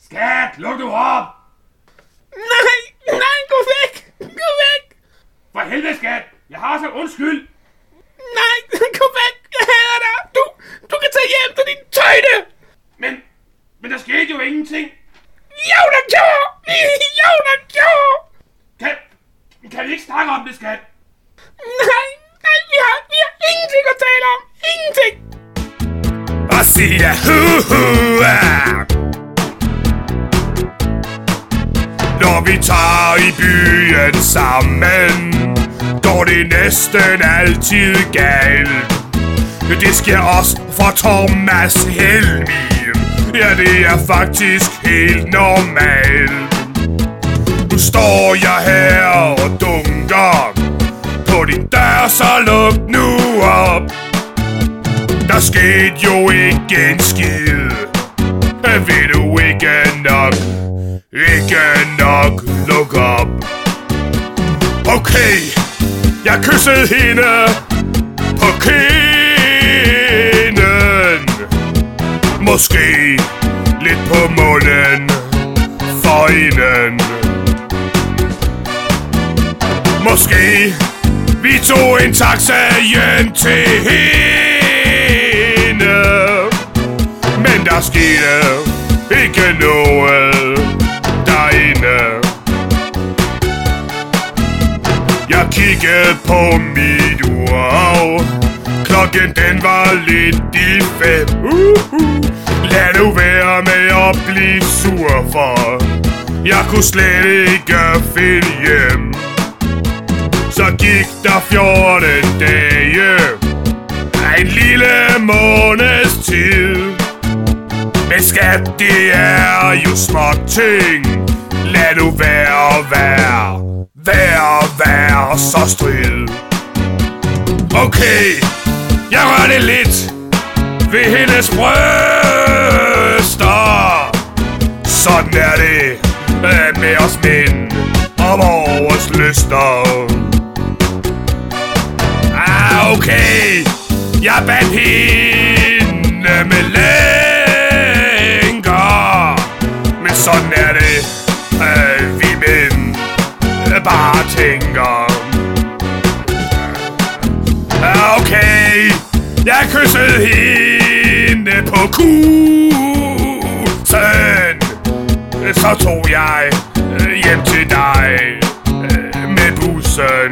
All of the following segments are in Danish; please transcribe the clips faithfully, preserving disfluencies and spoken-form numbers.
Skat, luk nu op! Nej, nej, gå væk! Gå væk! For helvede, skat! Jeg har sagt undskyld! Nej, gå væk! Jeg hader dig! Du, du kan tage hjem til din tøjte! Men, men der skete jo ingenting! Jo, der gjorde! Jo, der gjorde! Kan, kan vi ikke snakke om det, skat? Nej, nej, vi har, vi har ingenting at tale om! Ingenting! Og siger hu hu ah. Når vi tager i byen sammen, går det næsten altid galt. Det sker også for Thomas Helmig. Ja, det er faktisk helt normalt. Nu står jeg her og dunker på din dør, så luk nu op. Der skete jo ikke en skid. Vil du ikke nok, ikke nok luk op? Okay, jeg kyssede hende på kinden. Måske lidt på munden for hende. Måske vi tog en taxa hjem til hende. Men der skete ikke noget derinde. Jeg kiggede på mit ur. Klokken den var lidt i fem. uh-huh. Lad nu være med at blive sur, for jeg kunne slet ikke finde hjem. Så gik der fjorten dage, en lille måneds tid. Men skat, det er jo små ting. Lad nu være, være, være, være så strid. Okay, jeg rørte lidt ved hendes bryster. Sådan er det med os mænd og vores lyster. Ah, okay, jeg bandt hende med lænker. Men sådan er det, øh, vi mænd bare tænker. Ah, okay, jeg kyssede hende på kussen. Så tog jeg hjem til dig med bussen.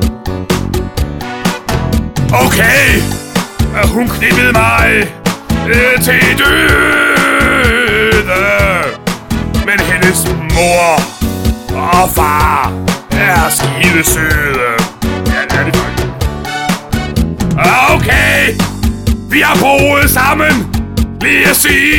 Okay, hun knippede mig til døde. Men hendes mor og far er skide søde. Ja, det er det faktisk. Okay, vi har boet sammen lige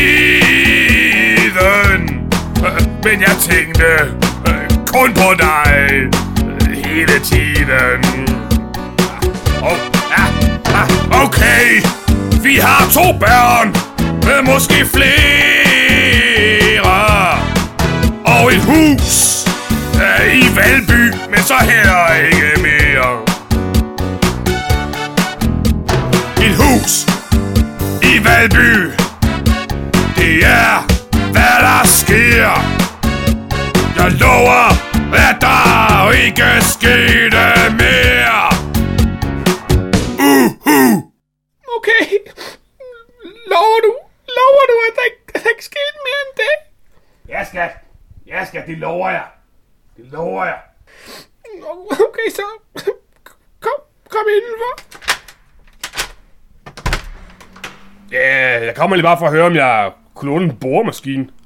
siden. Men jeg tænkte kun på dig hele tiden. Oh, ah, ah, okay, vi har to børn, måske flere, og et hus i Valby, men så heller ikke mere. Et hus i Valby, det er hvad der sker. Jeg lover, at der ikke skete mere. Uh-huh. Okay, lover du, lover du, at der ikke, at der ikke skete mere end det? Ja, skat. Ja, skat, det lover jeg. Det lover jeg. Okay, så kom, kom indenfor. Ja, jeg kommer lige bare for at høre, om jeg kunne låne en boremaskine.